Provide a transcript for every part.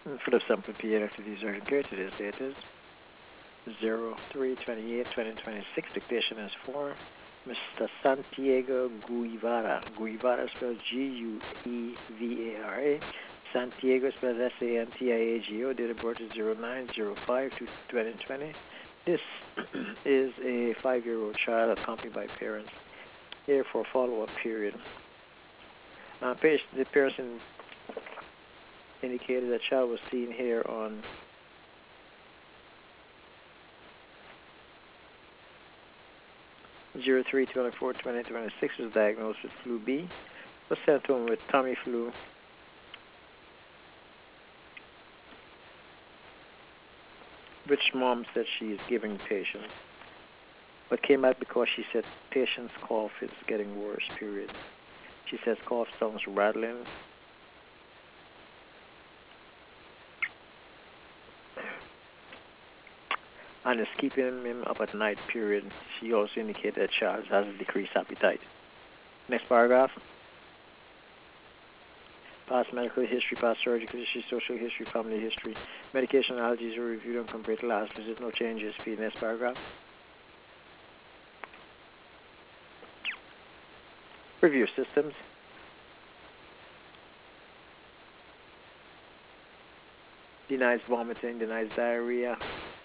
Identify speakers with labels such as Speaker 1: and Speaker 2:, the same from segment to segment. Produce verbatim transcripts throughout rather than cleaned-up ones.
Speaker 1: For the sample period activities urgent care, today's date is zero three twenty-eight twenty twenty-six. Dictation is for Mister Santiago Guevara. Guevara spelled G U E V A R A. Santiago spelled S A N T I A G O. Date of birth is zero nine zero five twenty twenty. This is a five-year-old child accompanied by parents here for a follow-up period. Uh, patient, the person indicated that child was seen here on zero three twenty-four twenty twenty-six, was diagnosed with flu B, was sent home with Tamiflu, which mom said she is giving patient, but came out because she said patient's cough is getting worse, period. She says cough sounds rattling. And is keeping him up at night, period. She also indicated that child has decreased appetite. Next paragraph. Past medical history, past surgical history, social history, family history. Medication allergies were reviewed and compared to last visit. No changes. P. Next paragraph. Review systems. Denies vomiting, denies diarrhea.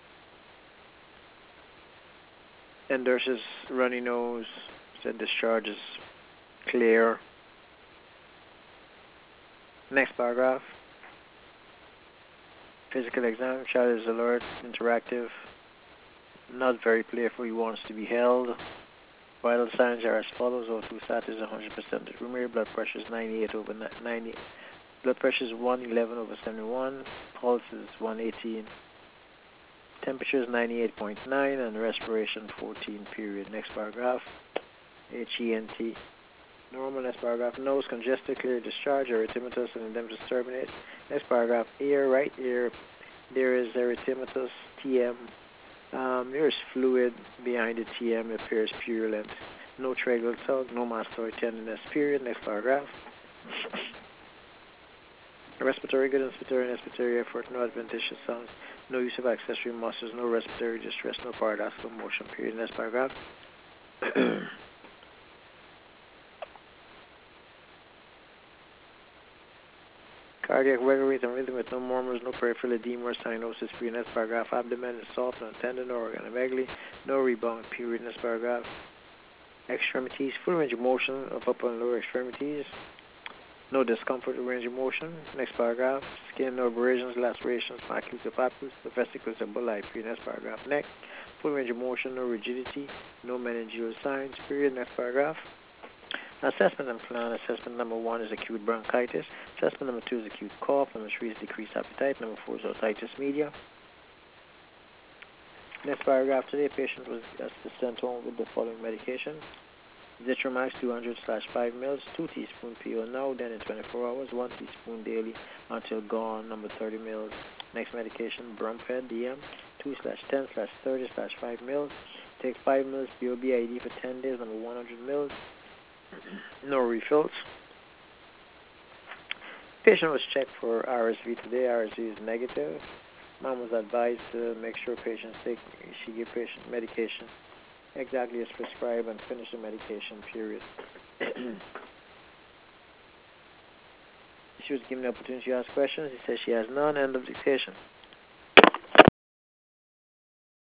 Speaker 1: Endorses runny nose. Said discharge is clear. Next paragraph. Physical exam. Child is alert, interactive, not very playful. He wants to be held. Vital signs are as follows: O two status is one hundred percent. Room blood pressure is ninety-eight over ninety. Blood pressure is one eleven over seventy-one. Pulse is one eighteen. Temperature is ninety-eight point nine and respiration fourteen, period. Next paragraph. H E N T. Normal. Next paragraph. Nose congested, clear discharge, erythematous, and edematous terminate. Next paragraph. Ear, right ear. There is erythematous, T M. Um, there is fluid behind the T M. It appears purulent. No tragal tug, no mastoid tenderness, period. Next paragraph. Respiratory good, inspiratory, and expiratory effort, no adventitious sounds, no use of accessory muscles, no respiratory distress, no paradoxical motion, period. Next paragraph. Cardiac regular rate and rhythm with no murmurs, no peripheral edema or cyanosis, period. Next paragraph. Abdomen is soft, non tendon, no organomegaly, no rebound, period. Next paragraph. Extremities, full range of motion of upper and lower extremities. No discomfort or range of motion. Next paragraph. Skin, no abrasions, lacerations, macules or papules, the vesicles or bulli, period. Next paragraph. Neck, full range of motion, no rigidity, no meningeal signs, period. Next paragraph. Assessment and plan. Assessment number one is acute bronchitis. Assessment number two is acute cough. Number three is decreased appetite. Number four is otitis media. Next paragraph. Today, patient was sent home with the following medication: Zithromax two hundred slash five mils, two teaspoon P O now, then in twenty-four hours, one teaspoon daily until gone, number thirty mils. Next medication, Brumphed D M, two slash ten slash thirty slash five mils. Take five mils B O B I D for ten days, number one hundred mils. No refills. Patient was checked for R S V today. R S V is negative. Mom was advised to make sure patient take, she give patient medication exactly as prescribed and finish the medication, period. She was given the opportunity to ask questions. He says she has none. End of dictation.